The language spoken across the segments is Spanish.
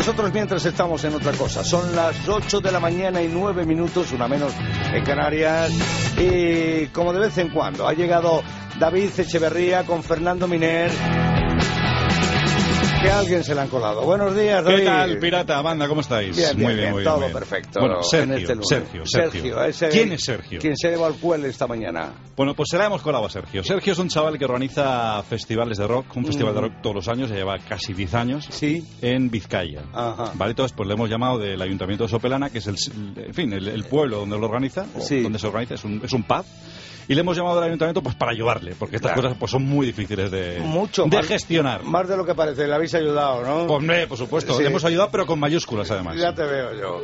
nosotros mientras estamos en otra cosa. Son las 8 de la mañana y 9 minutos, una menos en Canarias. Y como de vez en cuando ha llegado David Echeverría con Fernando Miner. Que a alguien se le han colado. Buenos días, David. ¿Qué tal, pirata? Banda, ¿cómo estáis? Bien, muy bien. Todo perfecto. Bueno, Sergio, en este Sergio. ¿Quién es Sergio? ¿Quién se llevó al cuel esta mañana? Bueno, pues se la hemos colado a Sergio. Sergio es un chaval que organiza festivales de rock, un festival de rock todos los años, ya lleva casi 10 años, sí, en Vizcaya. Ajá. Vale, entonces pues le hemos llamado del Ayuntamiento de Sopelana, que es el pueblo donde lo organiza, sí, donde se organiza, es un pub. Y le hemos llamado del ayuntamiento pues para ayudarle, porque estas cosas pues son muy difíciles de gestionar. Más de lo que parece, le habéis ayudado, ¿no? Pues por supuesto, sí, le hemos ayudado, pero con mayúsculas además. Ya te veo yo.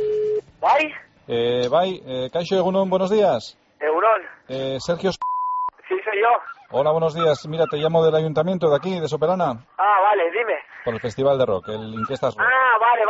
Bai, Kaixo Egunon, buenos días. Egunon. Sergio. Sí, soy yo. Hola, buenos días. Mira, te llamo del ayuntamiento de aquí, de Sopelana. Ah, vale, dime. Por el festival de rock, el Inquestas Rock. Ah, vale.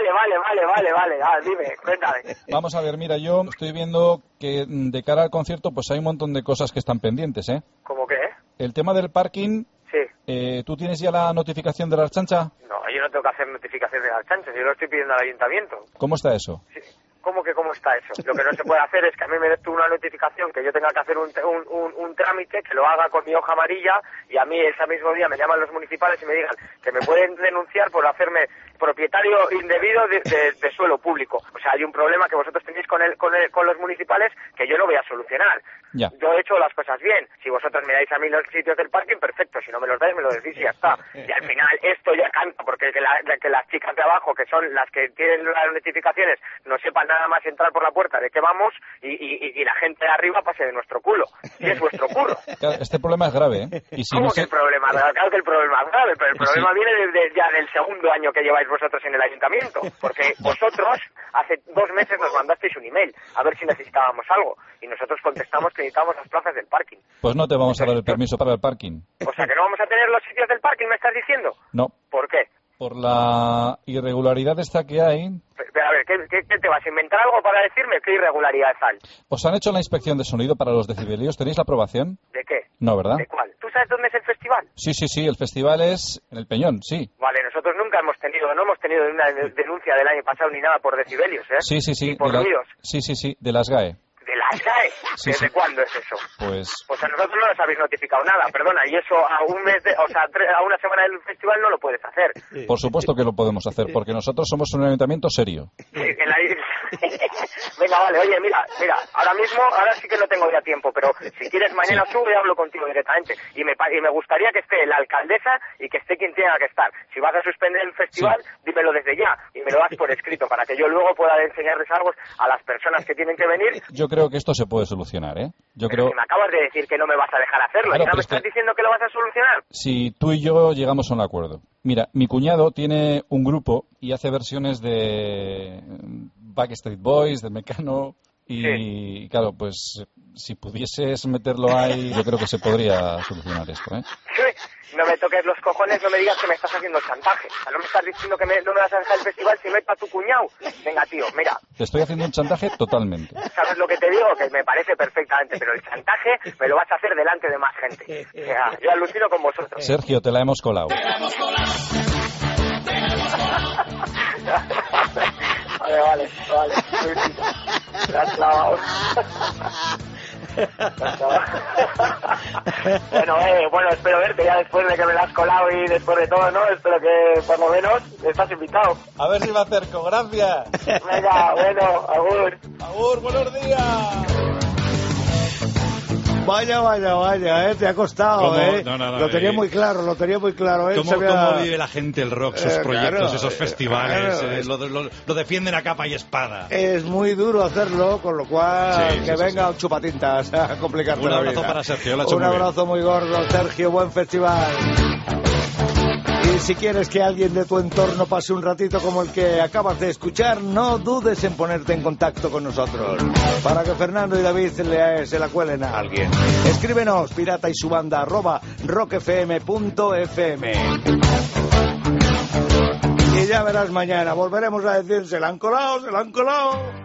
Ah, dime, cuéntame. Vamos a ver, mira, yo estoy viendo que de cara al concierto pues hay un montón de cosas que están pendientes, ¿eh? ¿Cómo qué? El tema del parking. Sí. ¿Tú tienes ya la notificación de la chancha? No, yo no tengo que hacer notificación de las chanchas, yo lo estoy pidiendo al ayuntamiento. ¿Cómo está eso? Sí. ¿Cómo está eso? Lo que no se puede hacer es que a mí me des tú una notificación que yo tenga que hacer un trámite, que lo haga con mi hoja amarilla, y a mí ese mismo día me llaman los municipales y me digan que me pueden denunciar por hacerme propietario indebido de suelo público. O sea, hay un problema que vosotros tenéis con los municipales que yo no voy a solucionar. Ya. Yo he hecho las cosas bien. Si vosotros me dais a mí los sitios del parking, perfecto. Si no me los dais, me lo decís y ya está. Y al final esto ya canta, porque que las chicas de abajo, que son las que tienen las notificaciones, no sepan nada más entrar por la puerta de qué vamos y la gente de arriba pase de nuestro culo. Y es vuestro culo. Claro, este problema es grave, ¿eh? Y si ¿Cómo no que el problema? Claro que el problema es grave, pero el problema viene ya del segundo año que lleváis vosotros en el ayuntamiento. Porque vosotros hace 2 meses nos mandasteis un email a ver si necesitábamos algo. Y nosotros contestamos que necesitamos las plazas del parking. Pues no te vamos a dar el permiso para el parking. O sea, que no vamos a tener los sitios del parking, ¿me estás diciendo? No. ¿Por qué? Por la irregularidad esta que hay. Pero a ver, ¿qué te vas a inventar algo para decirme? ¿Qué irregularidad hay? ¿Os han hecho la inspección de sonido para los decibelios? ¿Tenéis la aprobación? ¿De qué? No, ¿verdad? ¿De cuál? ¿Tú sabes dónde es el festival? Sí, el festival es en el Peñón, sí. Vale, nosotros no hemos tenido una denuncia del año pasado ni nada por decibelios, ¿eh? Sí. Ni por ruidos. Sí, de las GAE. ¿De las GAE? Sí, ¿Desde cuándo es eso? Pues a nosotros no nos habéis notificado nada, perdona, y eso a un mes, a una semana del festival no lo puedes hacer. Por supuesto que lo podemos hacer, porque nosotros somos un ayuntamiento serio. Sí, Venga, vale, oye, mira, ahora sí que no tengo ya tiempo, pero si quieres mañana subo y hablo contigo directamente. Y me gustaría que esté la alcaldesa y que esté quien tenga que estar. Si vas a suspender el festival, dímelo desde ya y me lo das por escrito para que yo luego pueda enseñarles algo a las personas que tienen que venir. Yo creo que esto se puede solucionar, ¿eh? Si me acabas de decir que no me vas a dejar hacerlo, claro, ¿y no me estás diciendo que lo vas a solucionar? Si tú y yo llegamos a un acuerdo. Mira, mi cuñado tiene un grupo y hace versiones de Backstreet Boys, de Mecano, y claro, pues si pudieses meterlo ahí, yo creo que se podría solucionar esto, ¿eh? No me toques los cojones, no me digas que me estás haciendo chantaje. O sea, no me estás diciendo que no me vas a dejar el festival si meto a tu cuñado. Venga, tío, mira. Te estoy haciendo un chantaje totalmente. ¿Sabes lo que te digo? Que me parece perfectamente, pero el chantaje me lo vas a hacer delante de más gente. O sea, yo alucino con vosotros. Sergio, te la hemos colado. Vale. La has clavado. Bueno, espero verte ya después de que me la has colado y después de todo, ¿no? Espero que por lo menos estás invitado. A ver si me acerco, gracias. Venga, bueno, agur. Agur, buenos días. Vaya, te ha costado, ¿eh? No, lo tenía muy claro, ¿eh? ¿Cómo vive la gente el rock, sus proyectos, claro, esos festivales? Lo defienden a capa y espada. Es muy duro hacerlo, con lo cual que venga un chupatintas a complicarte la vida. Un abrazo para Sergio, un abrazo muy gordo, Sergio, buen festival. Y si quieres que alguien de tu entorno pase un ratito como el que acabas de escuchar, no dudes en ponerte en contacto con nosotros para que Fernando y David se la cuelen a alguien. Escríbenos, pirata y su banda @rockfm.fm. Y ya verás mañana, volveremos a decir, se la han colado.